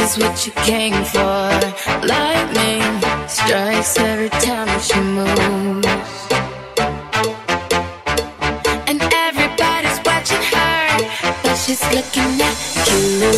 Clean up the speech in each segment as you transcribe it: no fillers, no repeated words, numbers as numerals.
is what you came for. Lightning strikes every time she moves, and everybody's watching her, but she's looking at you.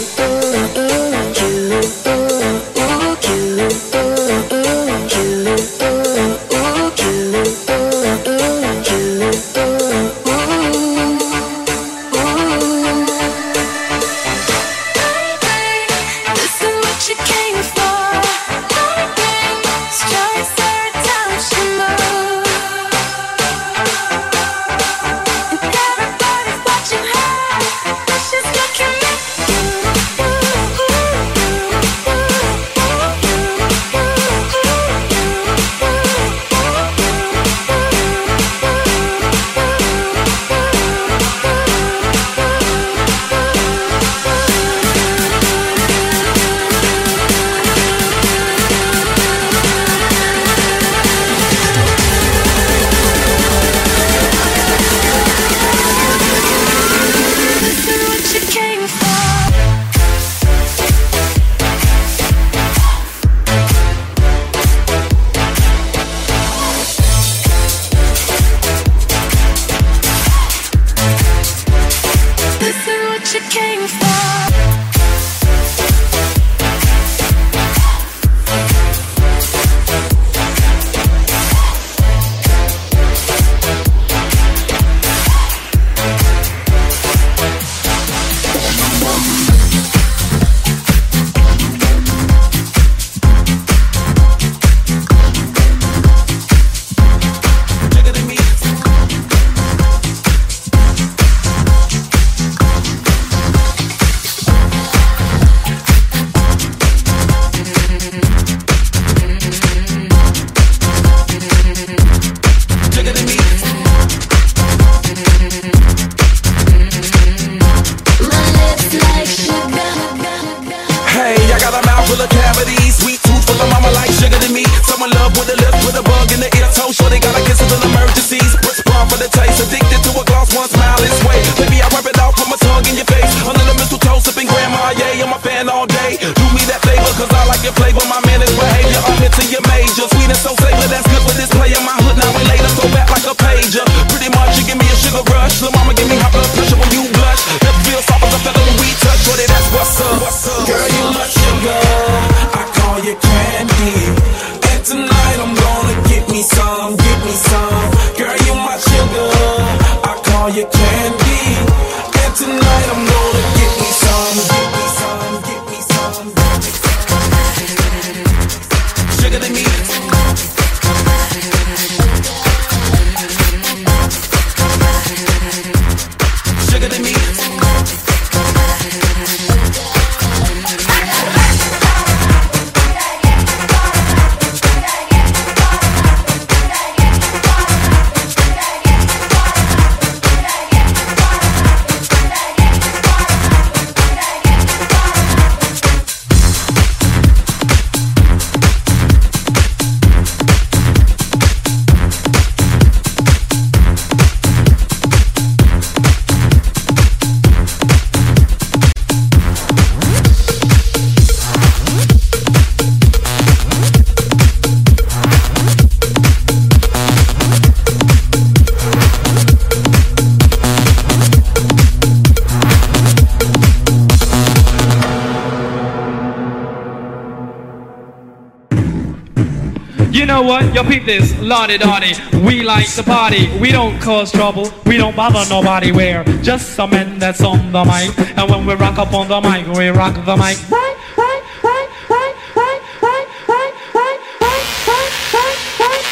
You know what? Yo, peep this, Lottie Dottie. We like to party. We don't cause trouble. We don't bother nobody. We're just some men that's on the mic. And when we rock up on the mic, we rock the mic. Right, right, right, right, right, right, right, right, right, right, right,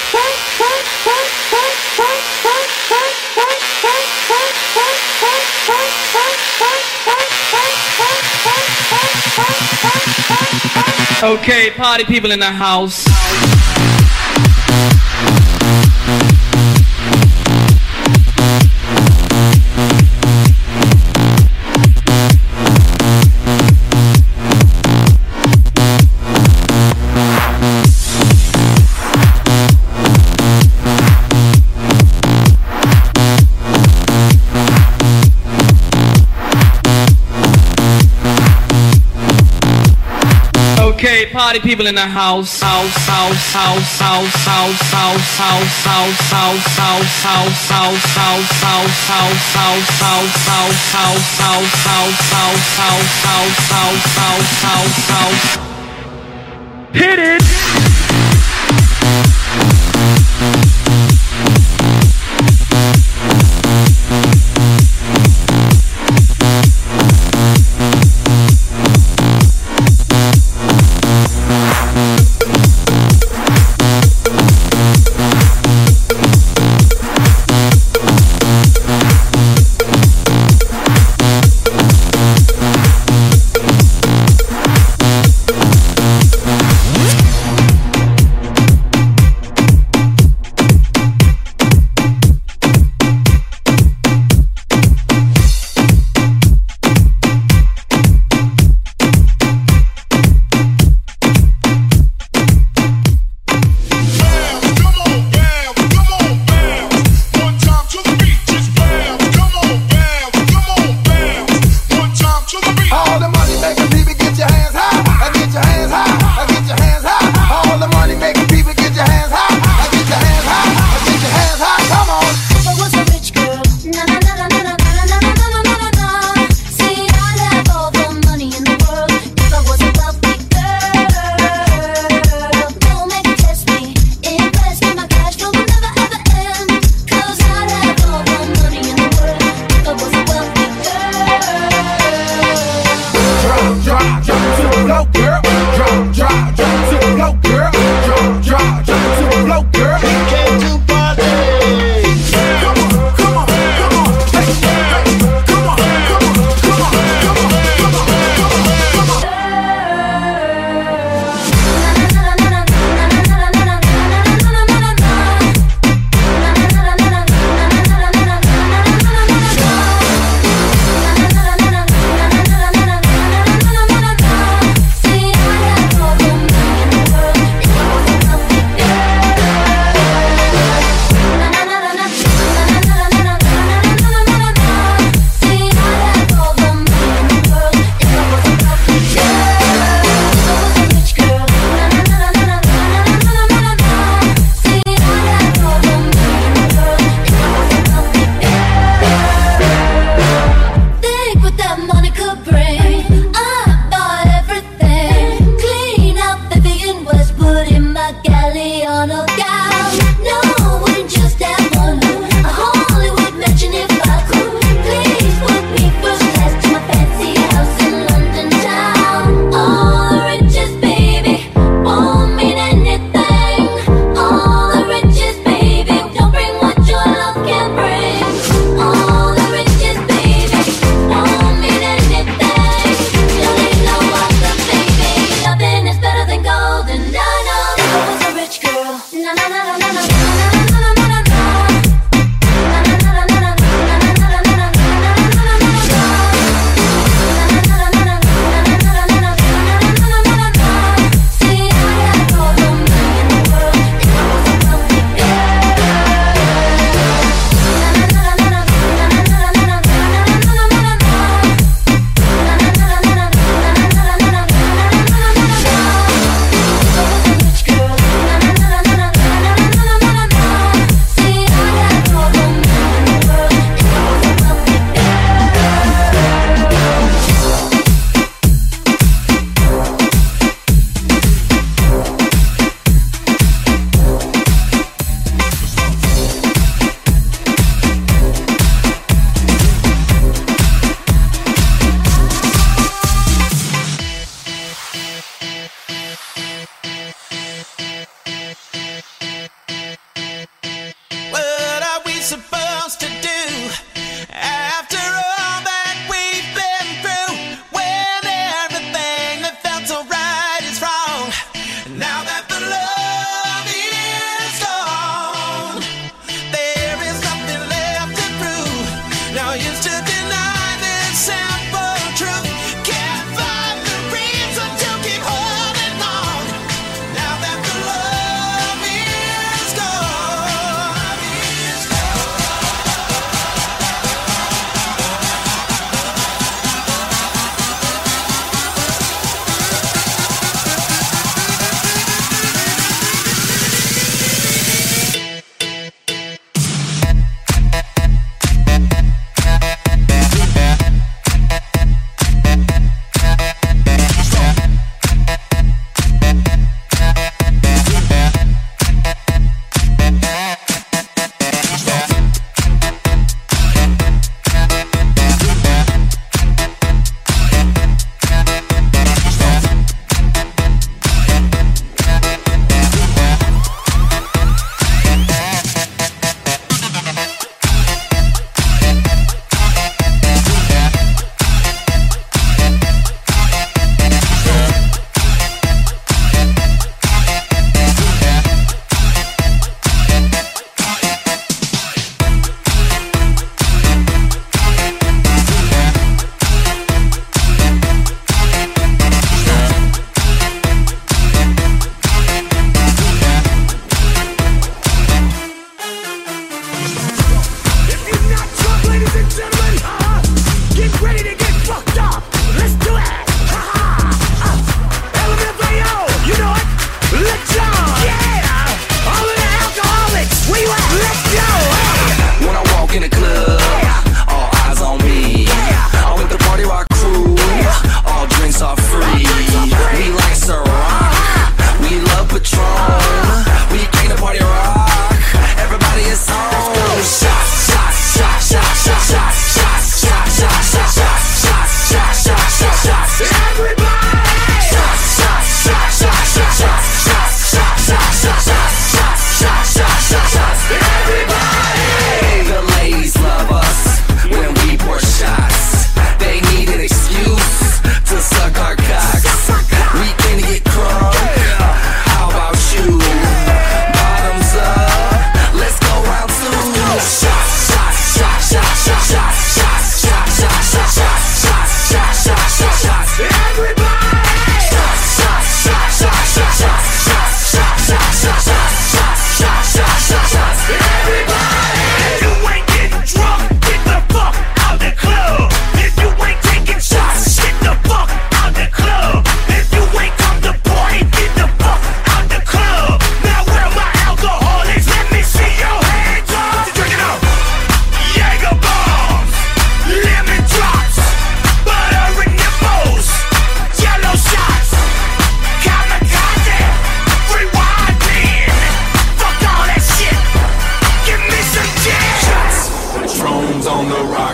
right, right, right. Okay, party people in the house. party people in the house. Hit it!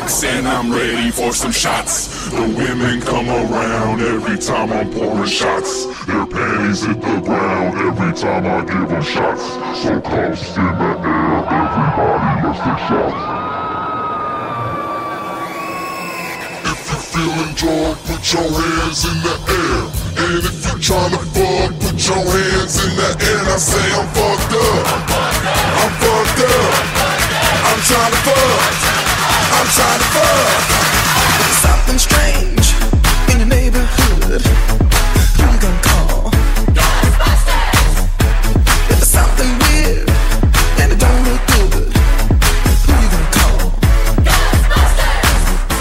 box and I'm ready for some shots. The women come around every time I'm pouring shots. Their panties hit the ground every time I give them shots. So cuffs in the air, everybody let's take shots. If you feeling drunk, put your hands in the air. And if you tryna fuck, put your hands in the air. And I say I'm fucked up, I'm fucked up, I'm tryna fuck, I'm tryna fuck. There's something strange in your neighborhood. Who you gonna call? Ghostbusters! If there's something weird and it don't look good, who you gonna call? Ghostbusters!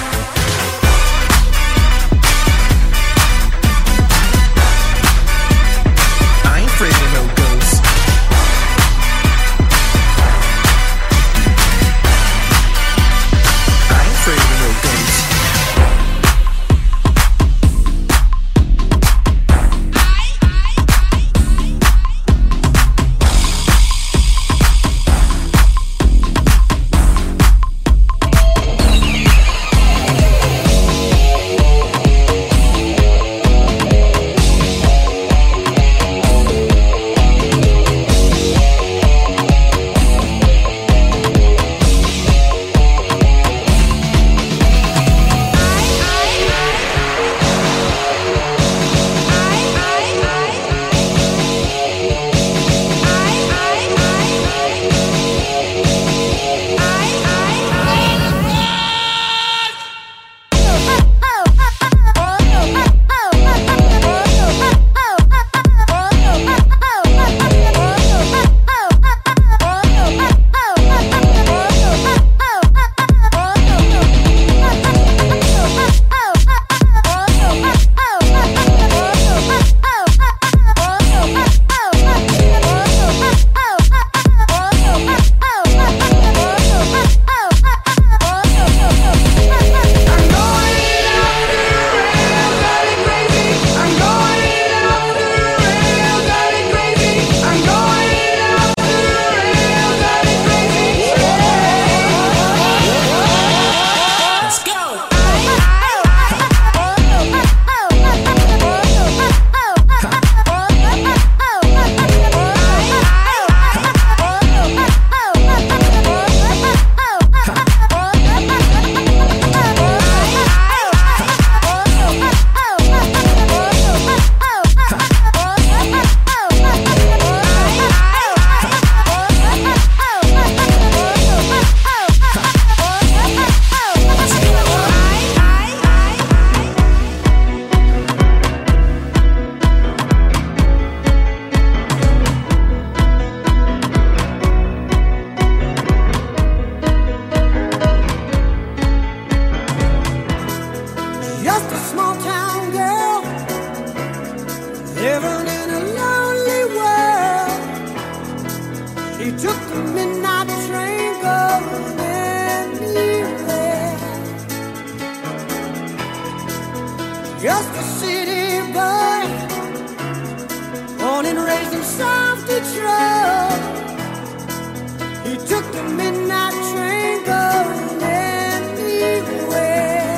I ain't afraid of no ghosts. I ain't afraid of no ghosts. Just a city boy, born and raised in South Detroit. He took the midnight train going anywhere.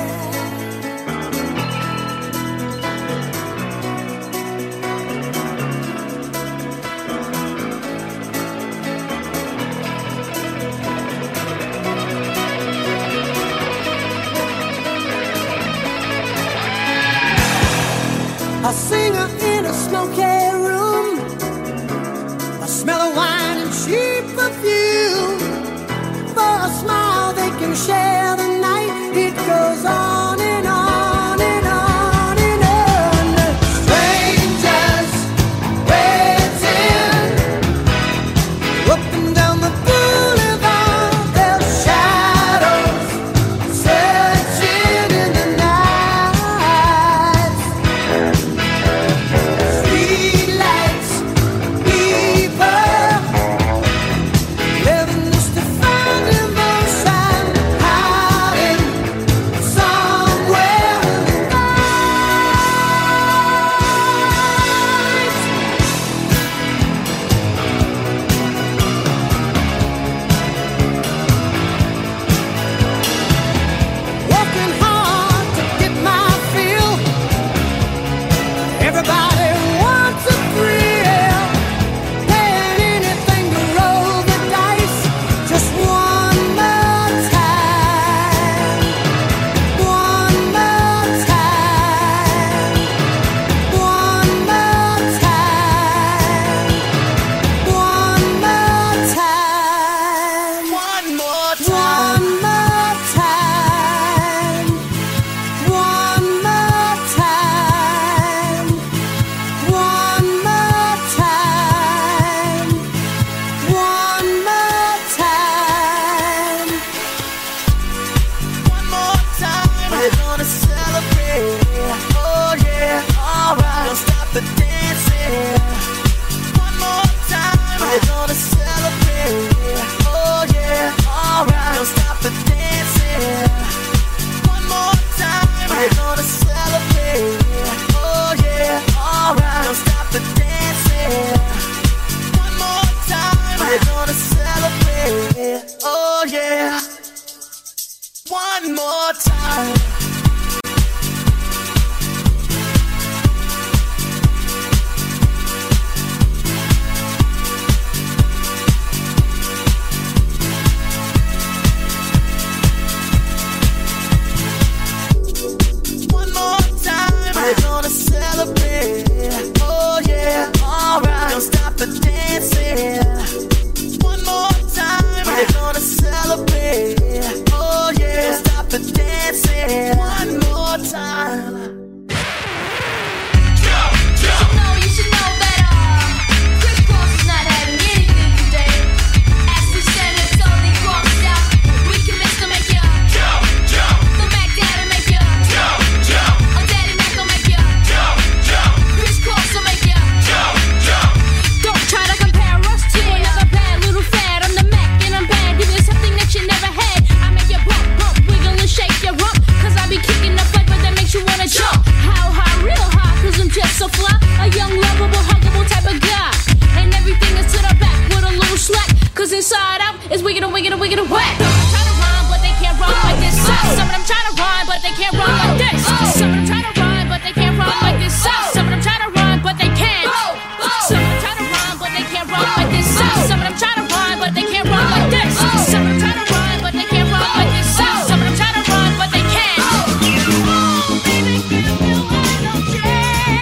A singer in a smoky room, a smell of wine and cheap perfume. For a smile they can share the night. It goes on and on and on and on. Strangers waiting up and down the boulevard. Their shadows searching in the night. Streetlights, people living just to find emotion. How one more time. One more time, we're gonna celebrate. Oh yeah, alright, don't stop the dancing. One more time, we're gonna celebrate. Oh yeah, don't stop the dancing. One more time. You should know that Chris Cross is not having anything today. As we stand here totally crossed out, we can mix to make you jump, jump. The Mac Daddy make you jump, jump. Oh, Daddy Mac will make you jump, jump. Chris Cross will make you jump, jump. Don't try to compare us to another bad little fad. I'm the Mac and I'm bad. Give you something that you never had. I make you bump, bump, wiggle and shake your rump. Cause I be kicking the flavor that makes you wanna jump. How high, real high, cause I'm just so fly. A young, lovable, huggable type of guy. And everything is to the back with a little slack. Cause inside out is wicked and wicked and wicked and whack. Try to rhyme, but they can't rhyme like this. Some of them try to rhyme, but they can't rhyme like this. Some of them try to rhyme, but they can't rhyme like this. Some of them try to rhyme, but they can't. Some of them try to rhyme, but they can't rhyme like this. Some of them try to rhyme, but they can't rhyme like this. Some of them try to rhyme, but they can't rhyme like this. Some of them try to rhyme, but they can't. Oh, baby, give me a little chance.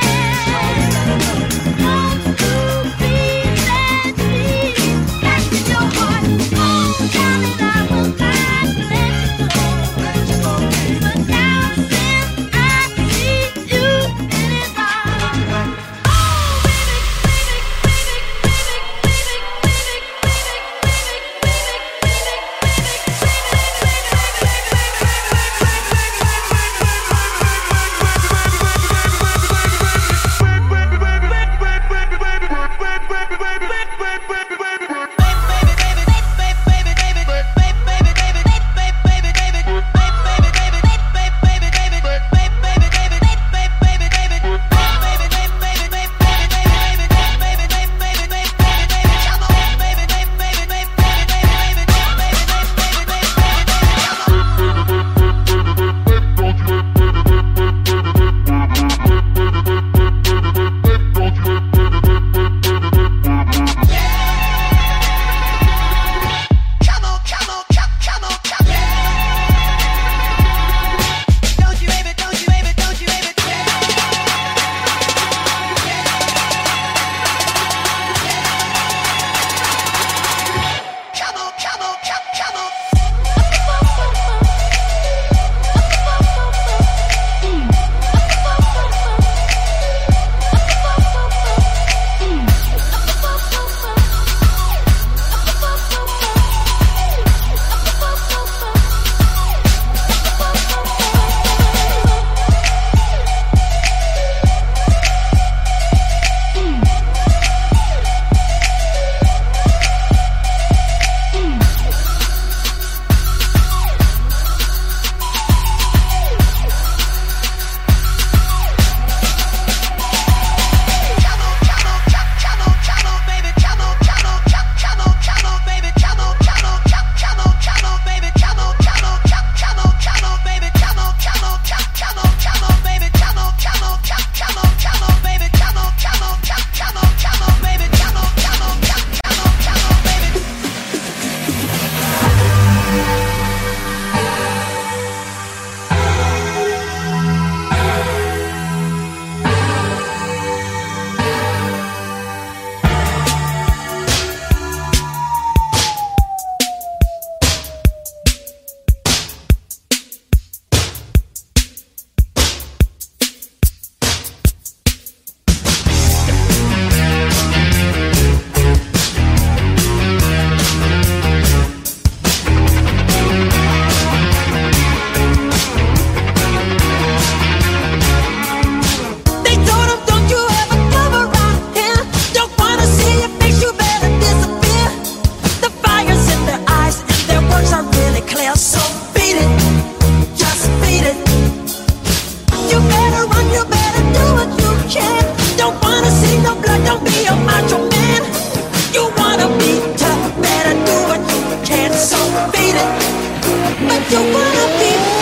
You wanna be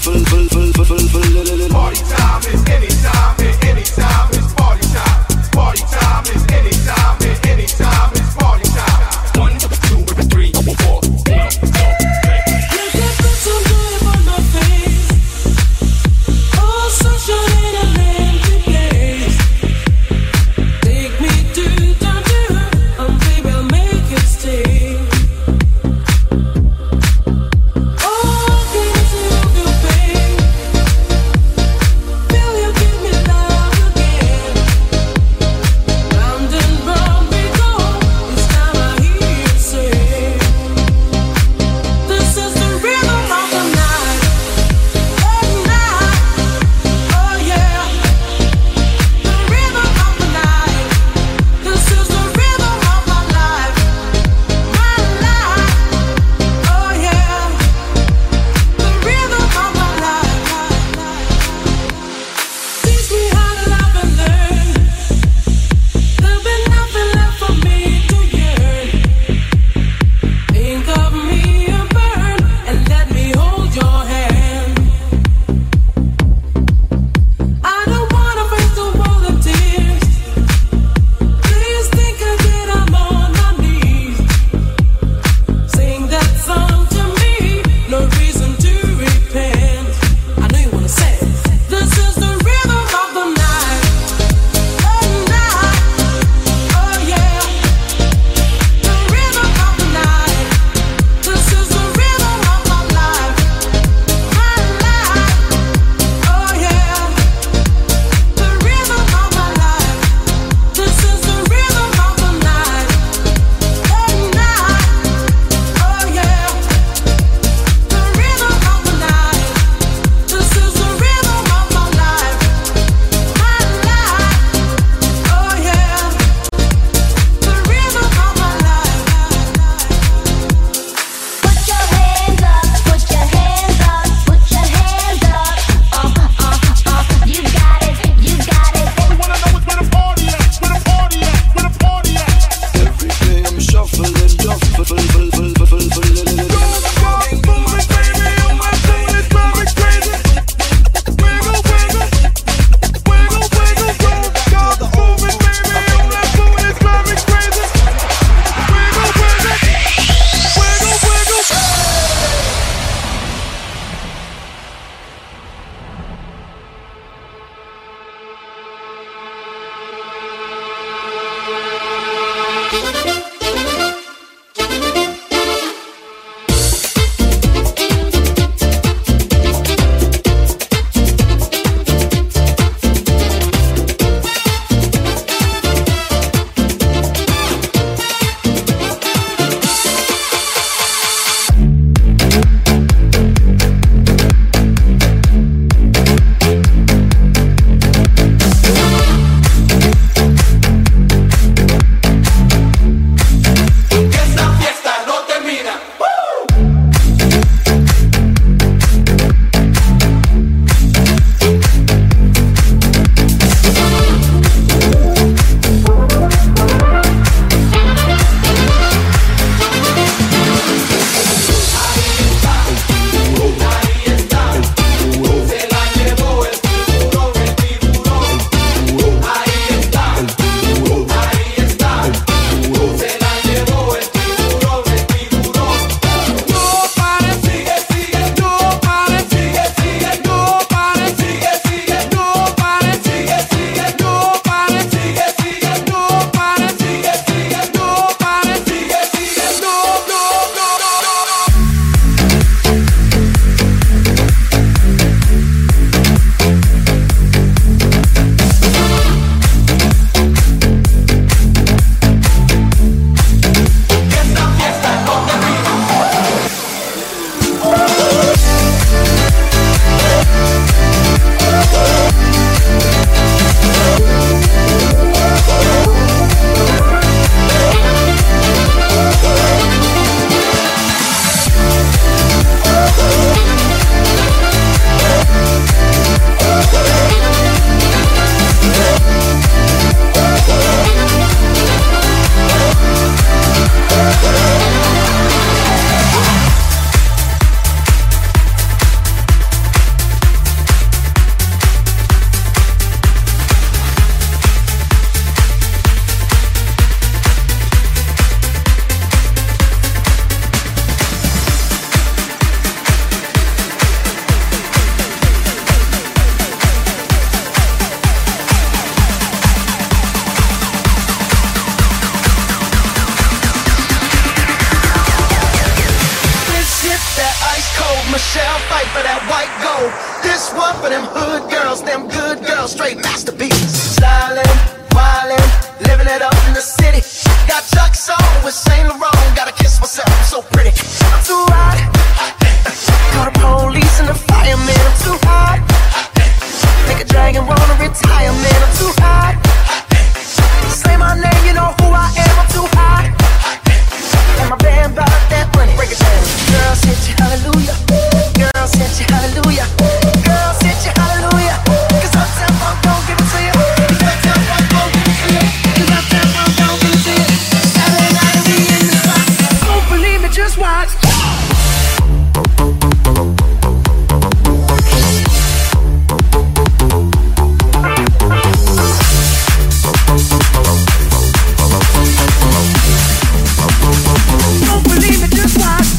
Party time is anytime, and anytime is party time. Party time is anytime, and anytime is party time. 1, 2, 3, 4. Michelle fight for that white gold. This one for them hood girls, them good girls, straight masterpieces. Stylin', wildin', living it up in the city. Got Chuck's on with Saint Laurent. Gotta kiss myself, I'm so pretty. I'm too hot. Call the police and the fireman. I'm too hot. Make a dragon wanna retire, man. I'm too hot. Say my name, you know who I am. I'm too hot. And my band bought that money. Break it down. Girls hit you, hallelujah. Girls hit you, hallelujah. Girls hit you, hallelujah. Cause Uptown Funk don't give it to you. Cause Uptown Funk don't give it to you. Cause Uptown Funk don't give it to you. Saturday night we in the spot. Don't believe me, just watch. Don't believe it, just watch.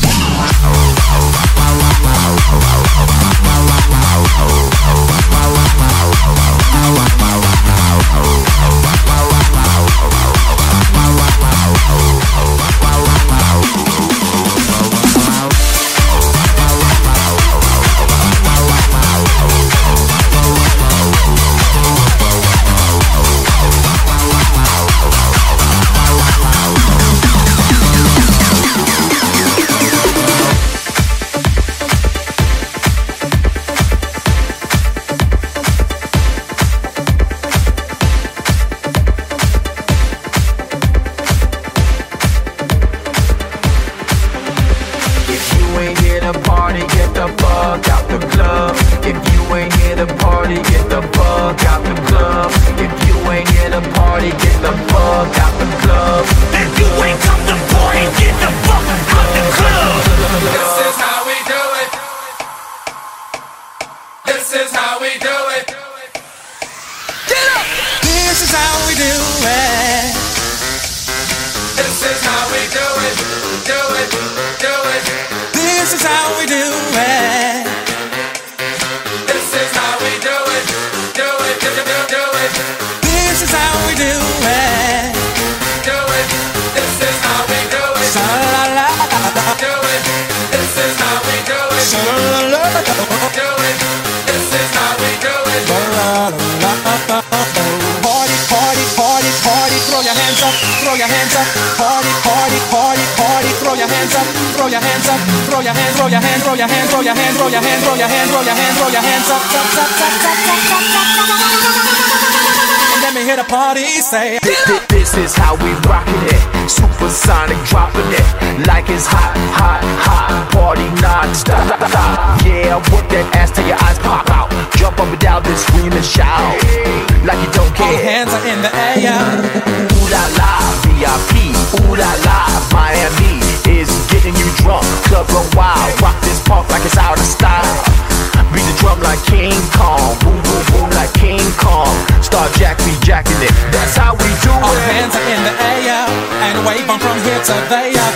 Say this is how we rockin' it. Supersonic dropping it like it's hot, hot, hot. Party non-stop. Yeah, work that ass till your eyes pop out. Jump up and down, then scream and shout like you don't care. All hands are in the air. Ooh la la, VIP. Ooh la la, Miami is getting you drunk. Club run wild, rock this punk like it's out of style. Beat the drum like King Kong, boom boom boom like King Kong. Star Jack be jacking it. That's how we do it. All hands are in the air and wave on from here to there.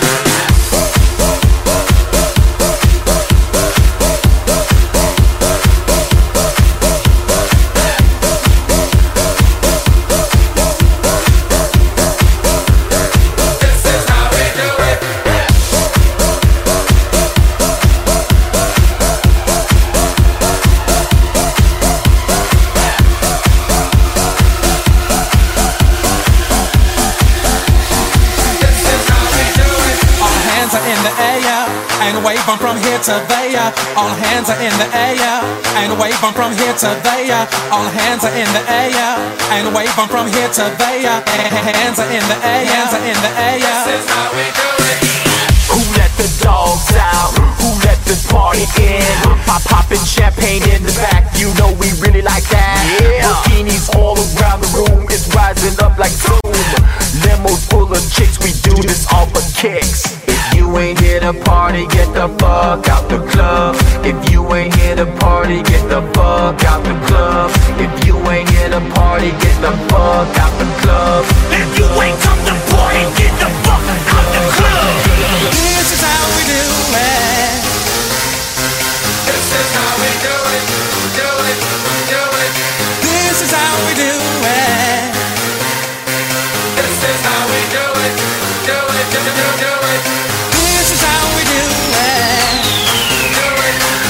Wave on from here to there. All hands are in the air and wave on from here to there. All hands are in the air and wave on from here to there. Hands are in the air. Hands are in the air. This is how we do it. Who let the dogs out? Who let this party in? Popping champagne in the back. You know we really like that. Yeah. Bikinis all around the room. It's rising up like boom. Limos full of chicks. We do this all for kicks. You ain't here to party, get the fuck out the club. If you ain't here to party, get the fuck out the club. If you ain't here to party, get the fuck out the club. If you ain't come to party, get the fuck out the club. This is how we do it. This is how we do it. Do it, do it. This is how we do it. This is how we do it. Do it, do it, do it. This is how we do it. Do it.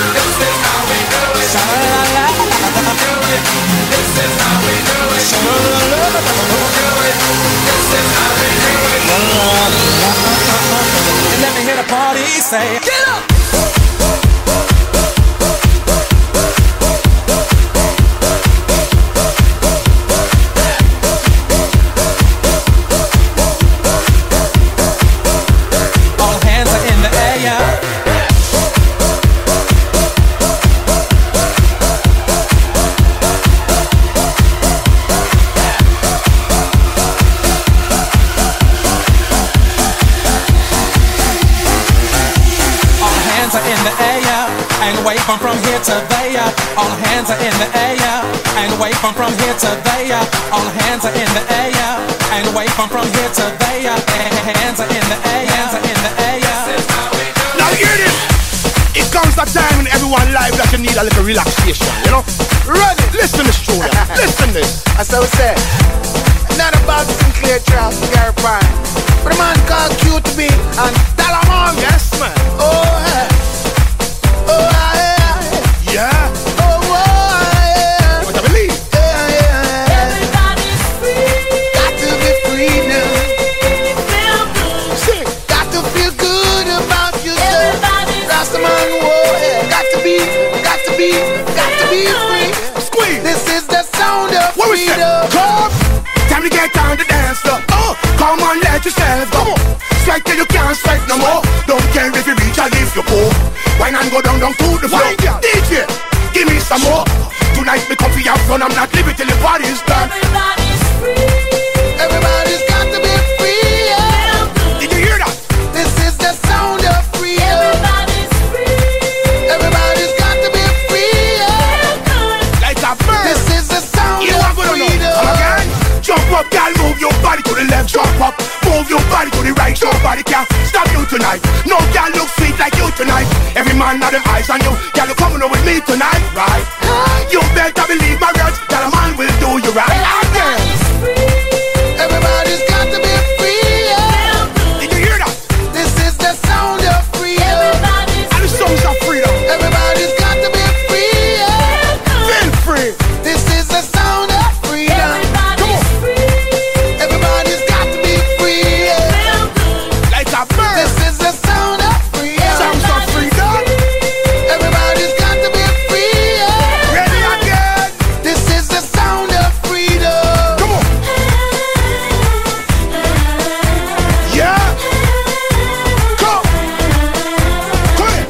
to the party, say, get up! All hands are in the air, yeah. In the air, and wave from here to there. All hands are in the air, and wave from here to there. All hands are in the air, and wave from here to there. Hands are in the air, hands are in the air. Now hear this. It comes a time in everyone's life that you need a little relaxation, you know? Ready? Listen to this, Julia. Listen to this. As I was saying, not about Sinclair Charles, Gary Prime, but a man called QTB and Talamon. Yes, man. Oh, yeah. Yeah. Oh, yeah. What I believe. Yeah. Everybody's free. Got to be free now. Feel good. Sing. Got to feel good about yourself. Everybody's Rastaman, whoa, yeah. Got to be free. Squeeze. This is the sound of What we say? freedom. Come. Time to get down to dance floor. Oh, come on, let yourself go. Strike till you can't strike no more. Don't care if you reach or if you go. Wine and go down to the floor. DJ, give me some more. Tonight me come for your fun. I'm not leaving till the party's done. Everybody's free. Everybody's got to be free. Yeah. Did you hear that? This is the sound of freedom. Everybody's free. Everybody's got to be free. Yeah. Like a bird. This is the sound You of are gonna know. freedom. Come again. Jump up, girl, move your body to the left. Jump up, move your body to the right. Nobody can stop you tonight. No girl look sweet like you tonight. Every man had them eyes on you. Girl, you coming over with me tonight, right? You better believe my words. That a man will do you right. Again. Everybody's free. Everybody's got to be free. Yeah. Did you hear that? This is the sound of freedom. Everybody's And the songs of freedom. Everybody's got to be free. Yeah. Feel free. This is the sound of freedom. Everybody's free. Everybody's got to be free. Yeah. Feel good. Like a bird. This is the sound of freedom. Sounds of freedom. Everybody's got to be free. Yeah. Ready again. This is the sound of freedom. Come on. Yeah. Come. Come here.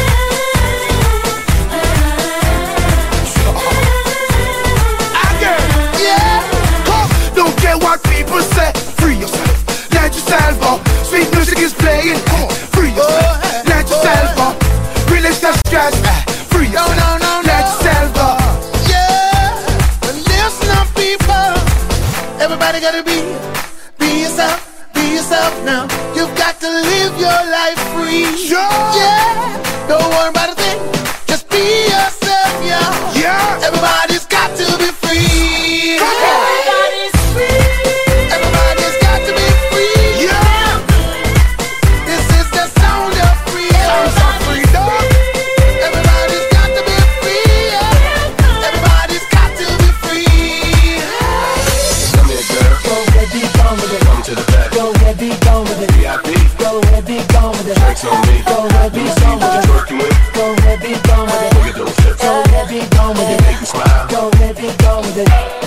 Again. Yeah. Come. Don't care what people say. Free yourself. Let yourself go. Sweet music is playing. Come on. Free yourself. Let yourself go. Release the stress. Free yourself. No. Let yourself go. Yeah. But listen up, people. Everybody gotta be yourself. Be yourself now. You've got to live your life free. Yeah. Don't worry about a thing. Just be yourself, yeah. Yeah. Everybody's got to be free. Everybody's free. Everybody's got to be free. Yeah. This is the sound of freedom. Sounds of freedom. Everybody's got to be free. Everybody's got to be free. Come here, girl. Go ahead, be gone with it. Come to the back. Go ahead, be gone with it. VIP. Go ahead, be gone with it. Drinks on me. Go ahead, be gone with it. Working with. Go ahead, be gone with it. Look at those hips. Go ahead, be gone with it. Make me smile. Go ahead, be gone with it.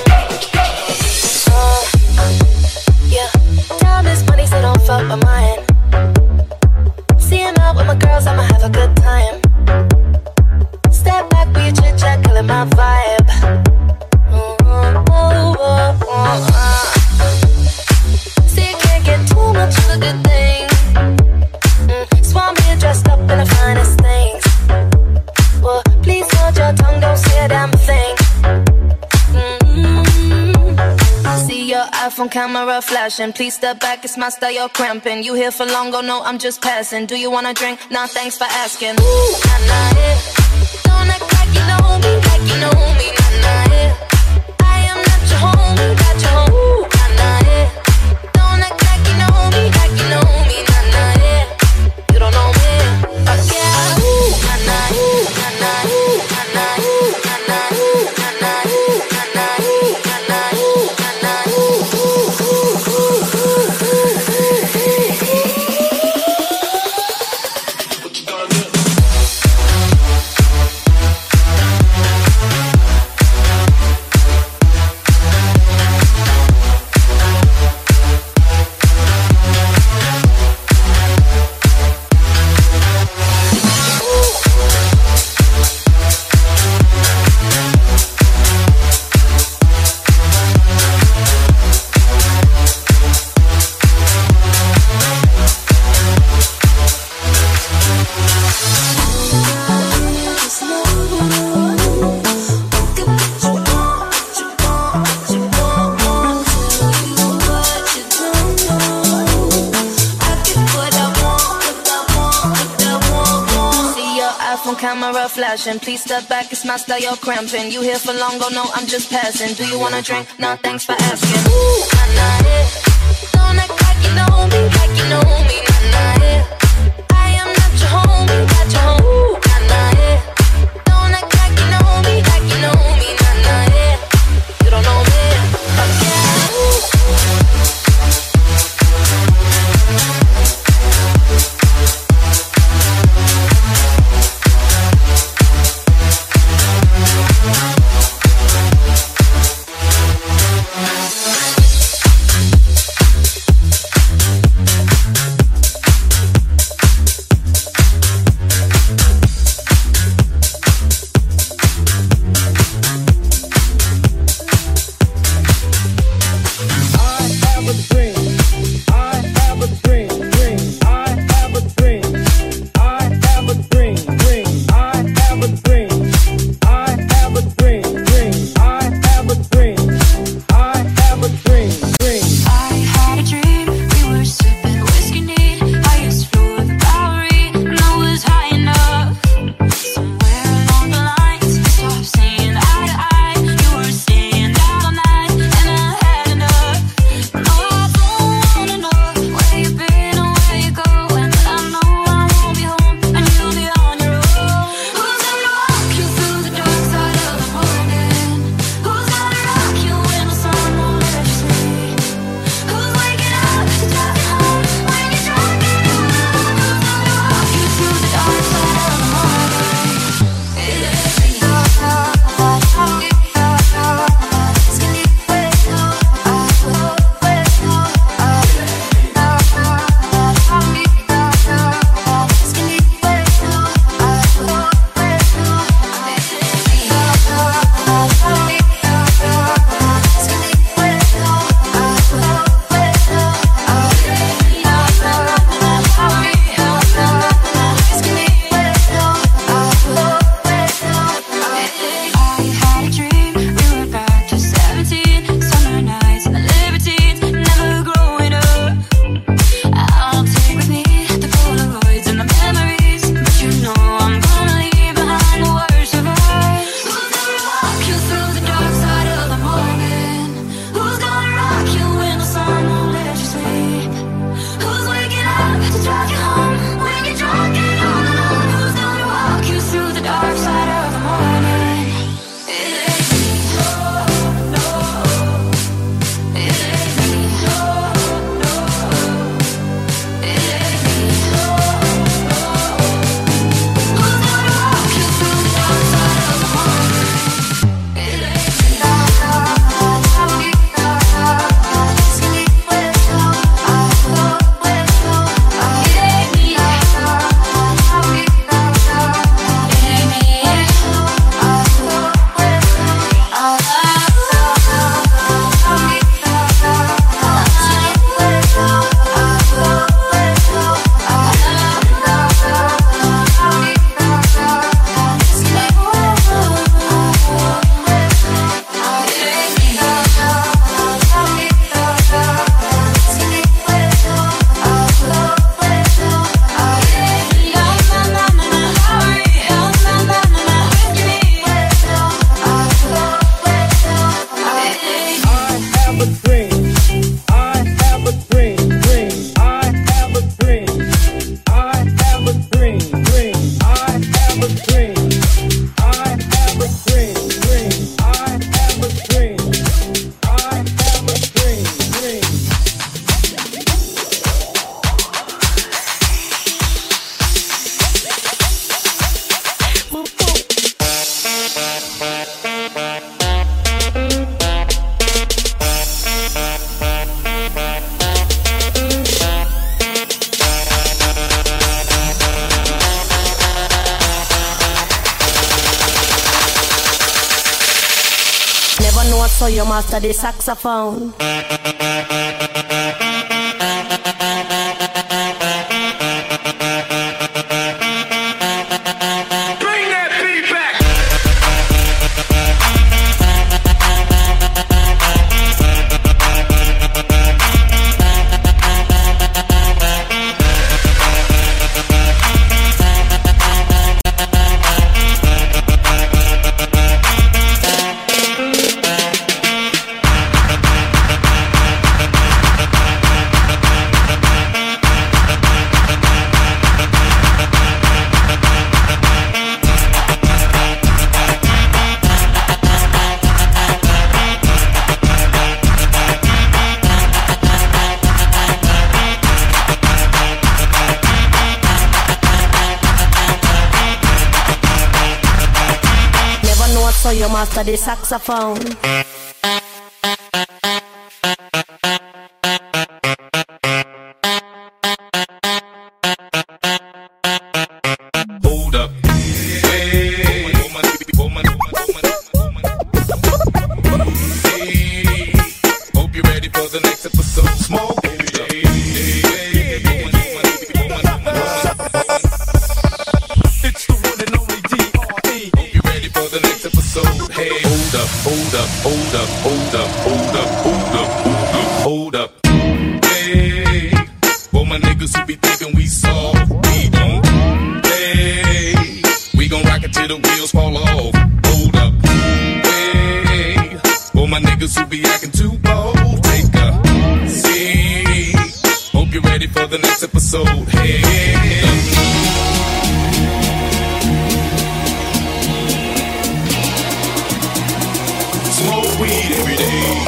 Yeah, time is money, so don't fuck with mine. Seeing out with my girls, I'ma have a good time. Step back with your chit chat, killing my vibe. See, you can't get too much of a good thing. Swan being dressed up in the finest things. Well, please hold your tongue, don't say a damn thing. See your iPhone camera flashing. Please step back, it's my style, you're cramping. You here for long, go no, I'm just passing. Do you wanna drink? Nah, thanks for asking. Ooh, nah, nah, yeah. Don't act like you know me, nah, nah, yeah. I am not your homie, not your homie. Ooh, nah, nah, yeah. Don't act like you know me, nah, nah, yeah. You don't know me, fuck yeah. Ooh, nah, nah, nah, nah, nah, nah, nah, nah, nah, nah, nah, nah, iPhone camera flashing. Please step back, it's my style, you're cramping. You here for long, go no, I'm just passing. Do you wanna drink? No, thanks for asking. Ooh, nah, nah, yeah. Don't act like you know me, nah, nah, yeah. I am not your homie, not your homie. Ooh, nah, nah, yeah. Don't act like you know me, nah, nah, yeah. You don't know me, fuck yeah. Ooh. So you master the saxophone. So you master the saxophone. Hold up. Hey, hope you're ready for the next episode. Smoke. It's the one and only D.R.E. Hope you're ready for the next episode. Hey, hold up, hold up, hold up, hold up, hold up, hold up, hold up, hold up. Hey, for my niggas who be thinking we soft, we don't. Hey, we gon' rock it till the wheels fall off. Hold up. Hey, for my niggas who be acting too bold, take a seat. Hope you're ready for the next episode. Hey. Smoke weed every day.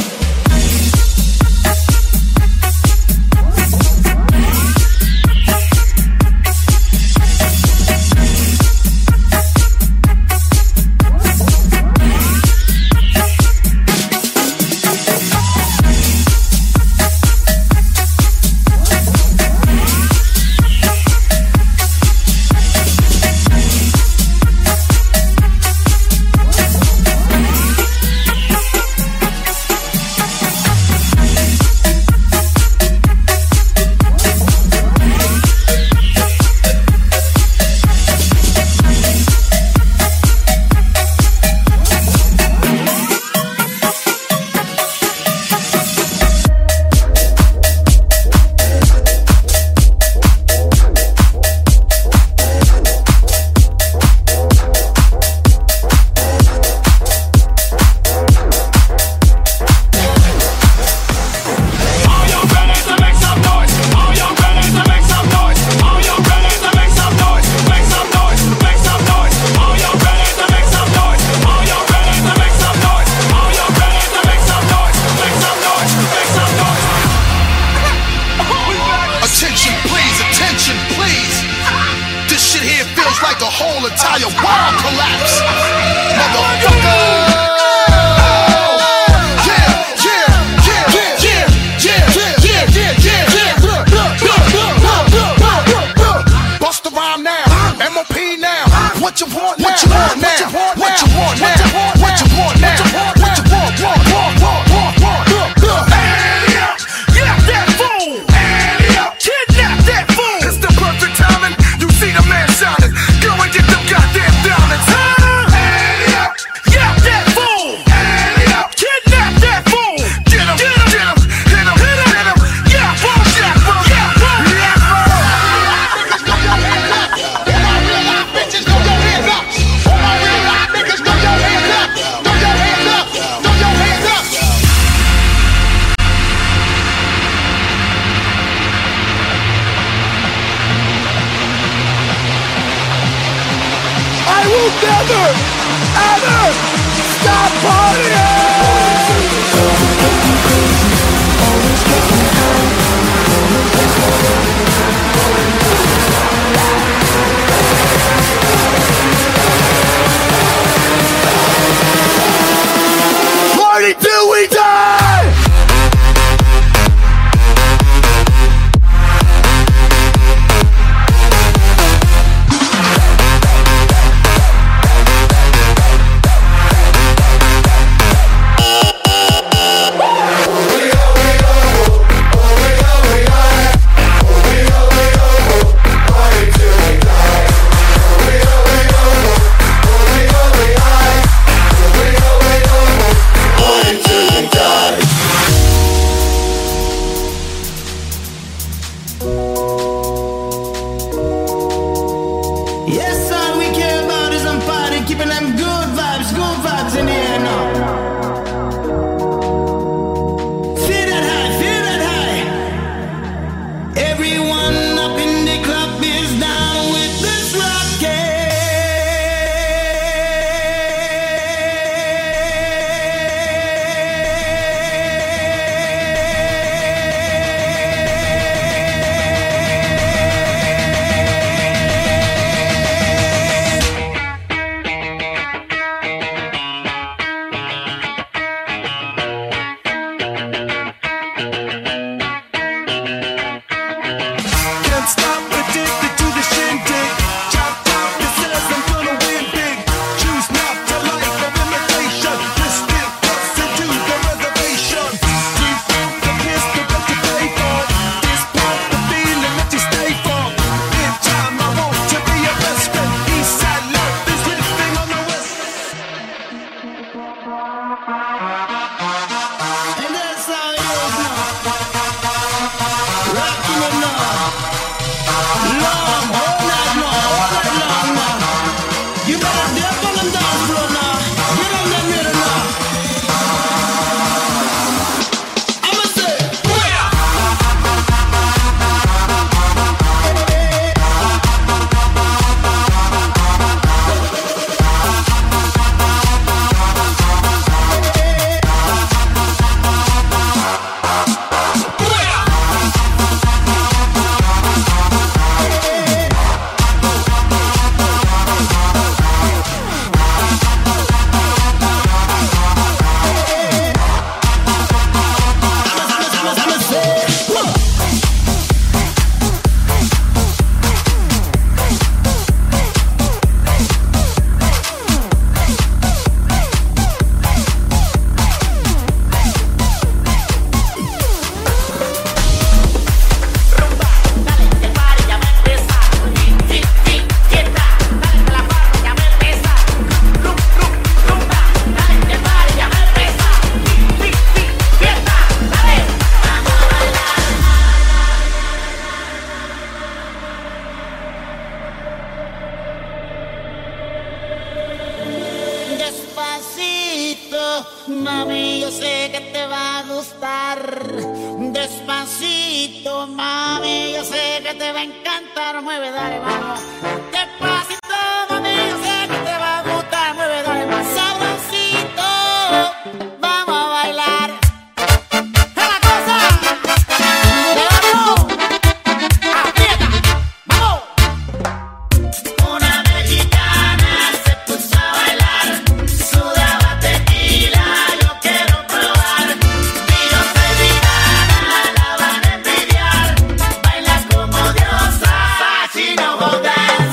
Mami, yo sé que te va a gustar. Despacito, mami, yo sé que te va a encantar. Mueve, dale, vamos. Despacito, mami, yo sé que te va a gustar. Mueve, dale, más sabrosito. Vamos a bailar. ¡Es la cosa! ¡Levantó! ¡Aprieta! ¡Vamos! Una mexicana se puso a bailar. Sudaba tequila, yo quiero probar. Dios de Rihanna, la van a envidiar. Baila como diosa, she know how dance.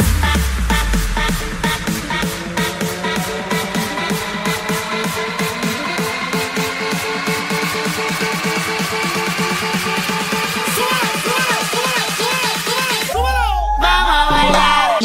Vamos a bailar.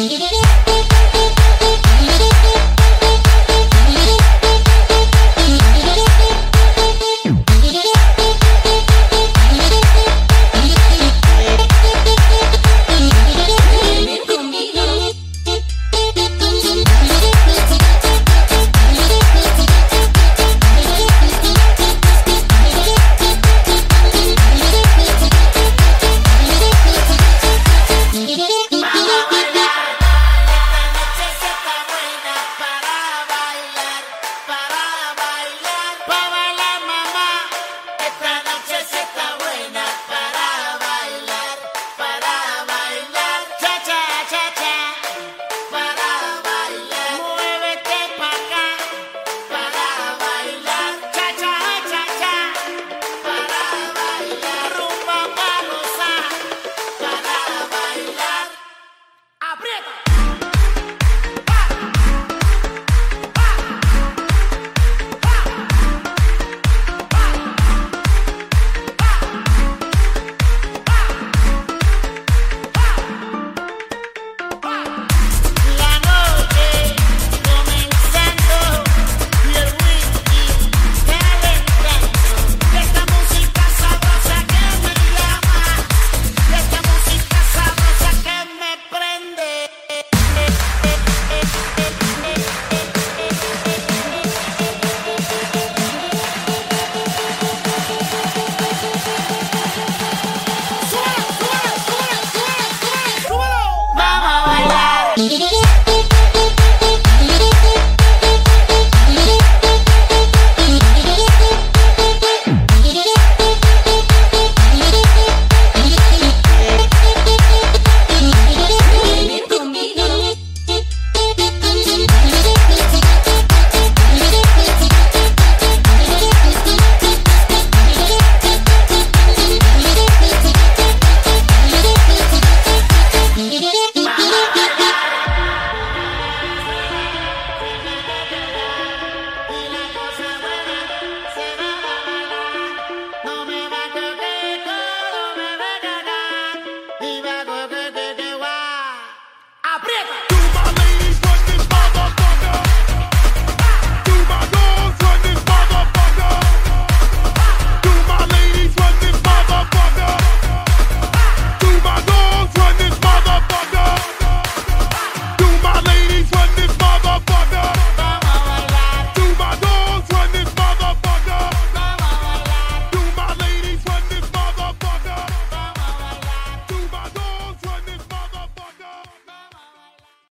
Vamos a bailar.